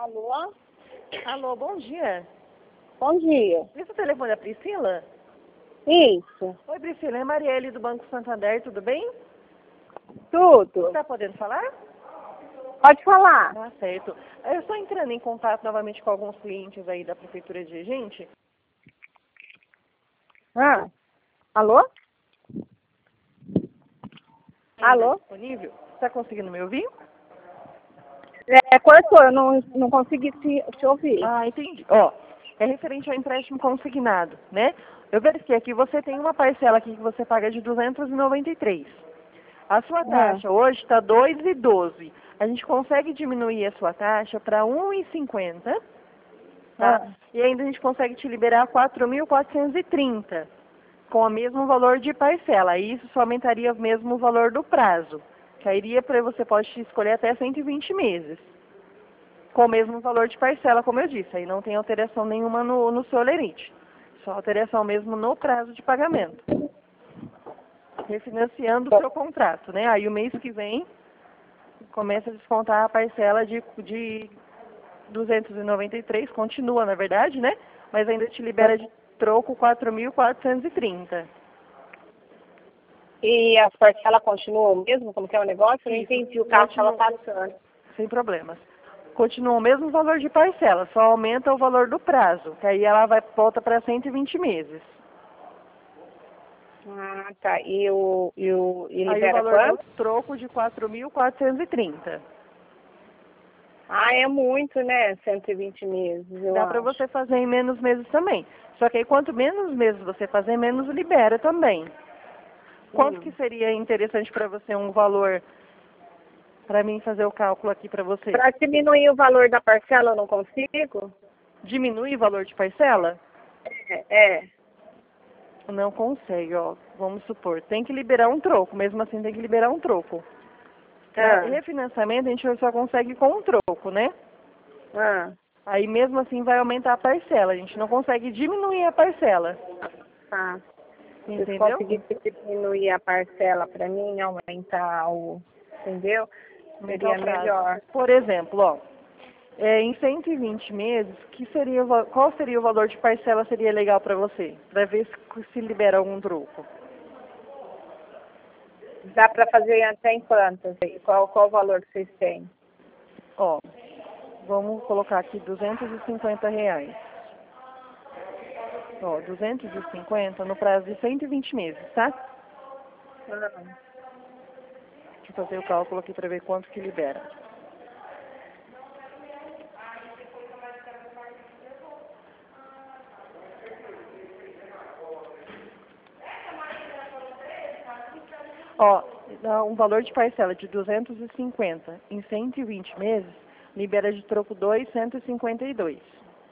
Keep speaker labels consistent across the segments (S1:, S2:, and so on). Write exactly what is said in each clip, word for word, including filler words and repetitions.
S1: Alô?
S2: Alô, bom dia.
S1: Bom dia.
S2: Esse é o telefone da Priscila?
S1: Isso.
S2: Oi, Priscila, é Marielle do Banco Santander, tudo bem?
S1: Tudo.
S2: Está podendo falar?
S1: Pode falar.
S2: Ah, certo. Eu estou entrando em contato novamente com alguns clientes aí da Prefeitura de Regente.
S1: Ah. Alô? Alô?
S2: Disponível? Está conseguindo me ouvir?
S1: É, cortou, eu não, não consegui te, te ouvir.
S2: Ah, entendi. Ó, é referente ao empréstimo consignado, né? Eu verifiquei aqui, você tem uma parcela aqui que você paga de duzentos e noventa e três. A sua taxa hoje está dois e doze. A gente consegue diminuir a sua taxa para um e cinquenta, tá?
S1: Ah.
S2: E ainda a gente consegue te liberar quatro mil quatrocentos e trinta, com o mesmo valor de parcela. E isso só aumentaria mesmo o valor do prazo. Cairia para você pode escolher até cento e vinte meses. Com o mesmo valor de parcela, como eu disse. Aí não tem alteração nenhuma no, no seu lerite. Só alteração mesmo no prazo de pagamento. Refinanciando o seu contrato, né? Aí o mês que vem começa a descontar a parcela de, de duzentos e noventa e três, continua na verdade, né? Mas ainda te libera de troco quatro mil quatrocentos e trinta.
S1: E as parcelas continuam mesmo? Como que é o negócio? Eu não
S2: Isso,
S1: entendi, o carro estava
S2: continua-
S1: passando.
S2: Sem problemas. Continua o mesmo valor de parcela, só aumenta o valor do prazo, que aí ela vai volta para cento e vinte meses.
S1: Ah, tá. E o, e o e
S2: Aí o
S1: libera
S2: valor do
S1: quanto?
S2: troco de quatro mil quatrocentos e trinta.
S1: Ah, é muito, né? cento e vinte meses, eu
S2: Dá para
S1: acho.
S2: você fazer em menos meses também. Só que aí quanto menos meses você fazer, menos libera também. Quanto
S1: Hum.
S2: que seria interessante para você um valor, para mim fazer o cálculo aqui para você?
S1: Para diminuir o valor da parcela, eu não consigo?
S2: Diminui o valor de parcela?
S1: É. é.
S2: Não consegue, ó. Vamos supor. Tem que liberar um troco, mesmo assim tem que liberar um troco. Para
S1: Ah.
S2: refinanciamento a gente só consegue com um troco, né?
S1: Ah.
S2: Aí mesmo assim vai aumentar a parcela. A gente não consegue diminuir a parcela.
S1: Tá. Se
S2: Entendeu?
S1: conseguisse diminuir a parcela para mim, aumentar o. Entendeu?
S2: Aumentar
S1: Seria
S2: o prazo.
S1: melhor.
S2: Por exemplo, ó, é, em cento e vinte meses, que seria, o va- qual seria o valor de parcela seria legal para você? Para ver se, se libera algum troco.
S1: Dá para fazer até em quantas? Qual, qual o valor que vocês têm?
S2: Ó, vamos colocar aqui duzentos e cinquenta reais. Ó, duzentos e cinquenta no prazo de cento e vinte meses, tá?
S1: Ah.
S2: Deixa eu fazer o cálculo aqui para ver quanto que libera. Ó, dá um valor de parcela de duzentos e cinquenta em cento e vinte meses, libera de troco dois, cento e cinquenta e dois.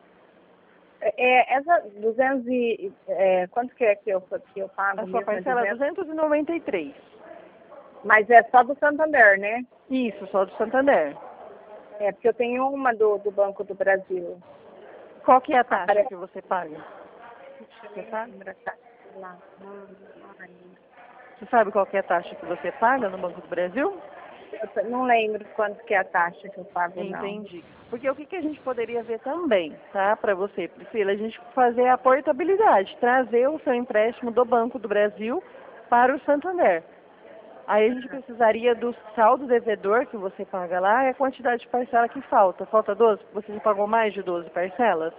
S1: É, essa duzentos e. É, quanto que é que eu, que eu pago
S2: A sua
S1: mesmo? É
S2: parcela é
S1: duzentos?
S2: duzentos e noventa e três.
S1: Mas é só do Santander, né?
S2: Isso, só do Santander.
S1: É, porque eu tenho uma do, do Banco do Brasil.
S2: Qual que é a taxa
S1: Apare-
S2: que você paga?
S1: Deixa
S2: Você
S1: eu
S2: sabe?
S1: lembrar, tá lá. Hum, ai.
S2: Você sabe qual que é a taxa que você paga no Banco do Brasil?
S1: Eu t- não lembro quanto que é a taxa que eu pago, não.
S2: Entendi. Porque o que, que a gente poderia ver também, tá, para você, Priscila, a gente fazer a portabilidade, trazer o seu empréstimo do Banco do Brasil para o Santander. Aí a gente precisaria do saldo devedor que você paga lá e a quantidade de parcela que falta. Falta doze? Você já pagou mais de doze parcelas?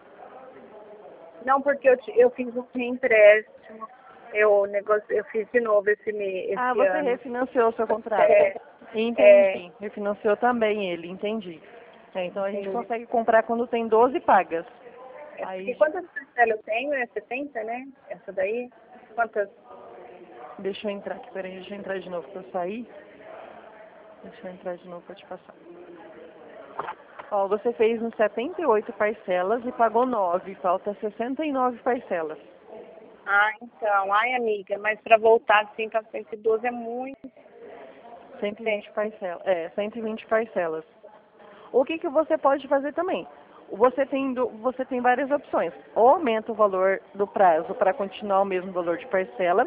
S1: Não, porque eu, te- eu fiz um empréstimo. Eu, negocio, eu fiz de novo esse, me-
S2: Ah,
S1: esse
S2: você
S1: ano.
S2: refinanciou o seu contrato.
S1: É, é,
S2: Entendi. Refinanciou também ele, entendi. É, então a gente
S1: entendi.
S2: consegue comprar quando tem doze pagas.
S1: É, porque
S2: Aí,
S1: quantas parcelas eu tenho? É setenta, né? Essa daí? Quantas?
S2: deixa eu entrar aqui, peraí, deixa eu entrar de novo que eu saí. Deixa eu entrar de novo para te passar. Ó, você fez uns setenta e oito parcelas e pagou nove, falta sessenta e nove parcelas.
S1: Ah, então. Ai, amiga, mas para voltar assim para cento e doze é muito.
S2: cento e vinte parcelas. É, cento e vinte parcelas. O que, que você pode fazer também? Você tem, do- você tem várias opções. Ou aumenta o valor do prazo para continuar o mesmo valor de parcela,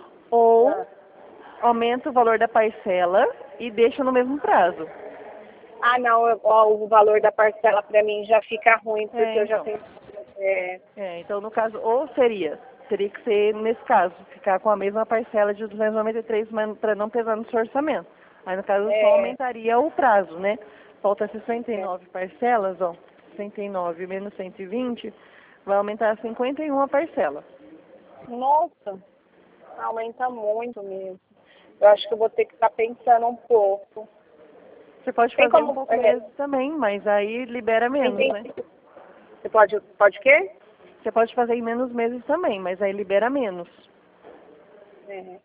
S2: ou
S1: Ah,
S2: aumenta o valor da parcela e deixa no mesmo prazo.
S1: Ah, não, eu- ó, o valor da parcela para mim já fica ruim, porque
S2: É,
S1: eu já
S2: então.
S1: tenho... É,
S2: É, então no caso, ou seria, teria que ser, nesse caso, ficar com a mesma parcela de duzentos e noventa e três, mas para não pesar no seu orçamento. Aí no caso só
S1: é,
S2: aumentaria o prazo, né? Falta sessenta e
S1: é.
S2: nove parcelas, ó, sessenta e nove menos cento e vinte, vai aumentar cinquenta e uma parcelas.
S1: Nossa, aumenta muito mesmo. Eu acho que eu vou ter que estar pensando um pouco.
S2: Você pode
S1: Tem
S2: fazer um
S1: como...
S2: pouco
S1: É,
S2: meses também, mas aí libera menos, né?
S1: entendi. Você pode, pode o quê?
S2: Você pode fazer em menos meses também, mas aí libera menos.
S1: É.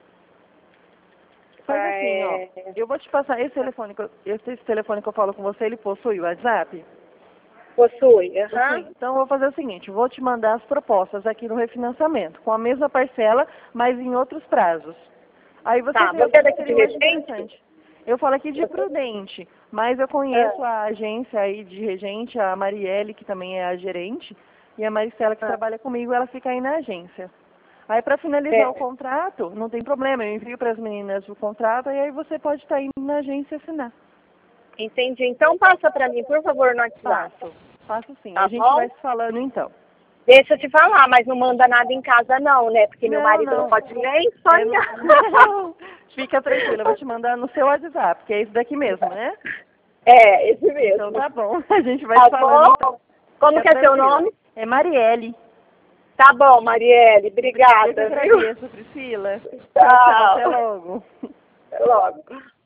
S2: Faz assim, ó.
S1: É,
S2: Eu vou te passar esse telefone, que eu- esse telefone que eu falo com você, ele possui o WhatsApp?
S1: possui,
S2: Possui.
S1: aham.
S2: Então eu vou fazer o seguinte, vou te mandar as propostas aqui no refinanciamento, com a mesma parcela, mas em outros prazos. Aí você
S1: Tá,
S2: vê o
S1: você é
S2: que
S1: daqui de
S2: seria mais
S1: Regente?
S2: interessante. Eu falo aqui de
S1: Você...
S2: Prudente, mas eu conheço
S1: Ah,
S2: a agência aí de regente, a Marielle, que também é a gerente, e a Maricela, que
S1: ah,
S2: trabalha comigo, ela fica aí na agência. Aí para finalizar o
S1: é.
S2: contrato, não tem problema, eu envio para as meninas o contrato e aí você pode estar indo na agência assinar.
S1: Entendi. Então passa para mim, por favor, no WhatsApp.
S2: Faço, faço sim. A
S1: Tá
S2: gente
S1: bom?
S2: vai se falando então.
S1: Deixa eu te falar, mas não manda nada em casa não, né? Porque meu
S2: Não,
S1: marido não
S2: não.
S1: pode nem
S2: É no...
S1: sonhar.
S2: Não, fica tranquila, eu vou te mandar no seu WhatsApp, que é esse daqui mesmo, né?
S1: É, esse
S2: Então
S1: mesmo.
S2: tá bom, a gente vai
S1: Tá
S2: se falando então.
S1: bom? Como
S2: Fica
S1: que é seu
S2: tranquila.
S1: nome?
S2: É Marielle.
S1: Tá bom, Marielle.
S2: Eu que
S1: Obrigada, viu?
S2: agradeço, Priscila. Tchau, tchau, até
S1: Tchau.
S2: logo.
S1: Até logo.